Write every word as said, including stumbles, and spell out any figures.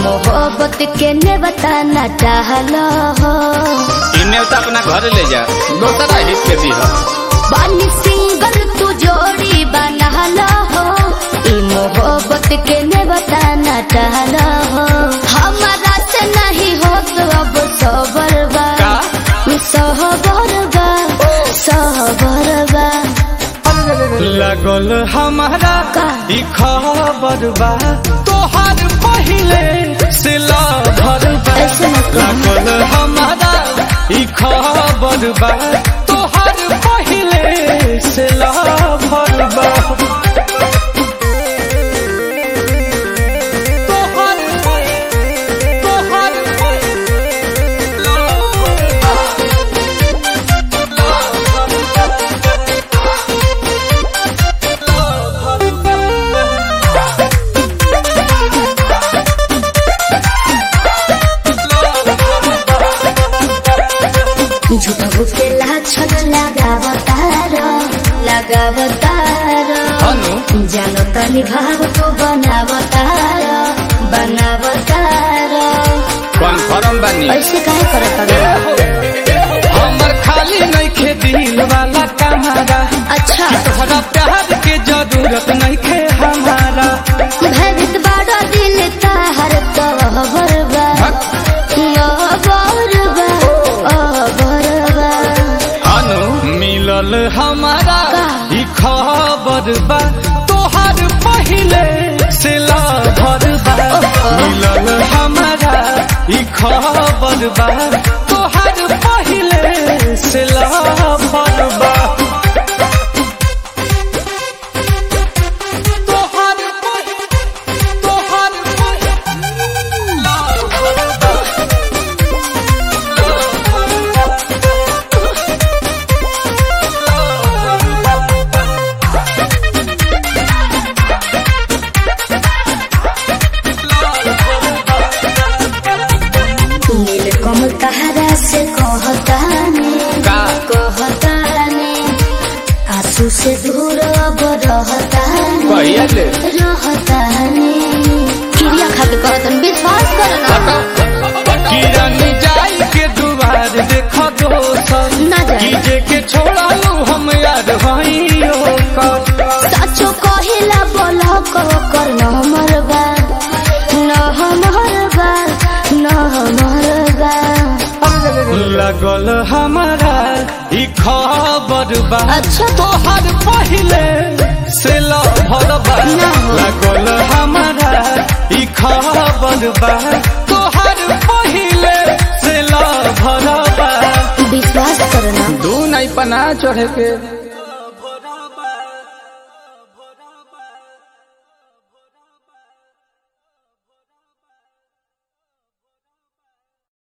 मोहब्बत के ने बताना चाहलो हो इन्हें तो अपना घर ले जा दोसरा हित के दी हो बानी सिंगल तू जोड़ी बना लो हो ई मोहब्बत के ने बताना चाहलो हो हमारा से नहीं हो तो अब सबर बा सहबर बा सहबर बा लगल हमारा ई खबर बा तोहार पहिले से लभर बा लगल हमारा ई खबर बा तोहार पहिले से लभर बा झूठा बुके लाछन लगावतारो लगावतारो जानो तनी भाव को बनावतारो बनावतारो कन्फर्म बानी ऐसे काहे करत हो हमर खाली नहीं खे दिल वाला कमारा अच्छा तोहरा प्यार के जरूरत नहीं खे हमारा भवित बड़ा दिल ताहर तो बरबा यो बरबा ओ बरबा मिलल हमारा ई खबर बा तोहार पहिले से लभर बा मिलल हमारा ई खबर बा तोहार पहिले से लभर बा कमल तहरा से कहताने कहताने आंसू से दूर अब रहताने रहताने क्रिया खाते कहतन विश्वास करना किरण जाई के दुआर देख दोसर ना जाए कीजे के छोड़ा लू हम याद भइयो कर सचो कहिला बोलो को कर न मरबा न मरबा न मरबा लगल हमारा ई खबर बा अच्छा तोहार पहिले से लभर बा लगल हमारा ई खबर बा तोहार पहिले से लभर बा विश्वास करना दू नहीं पना चढ़े के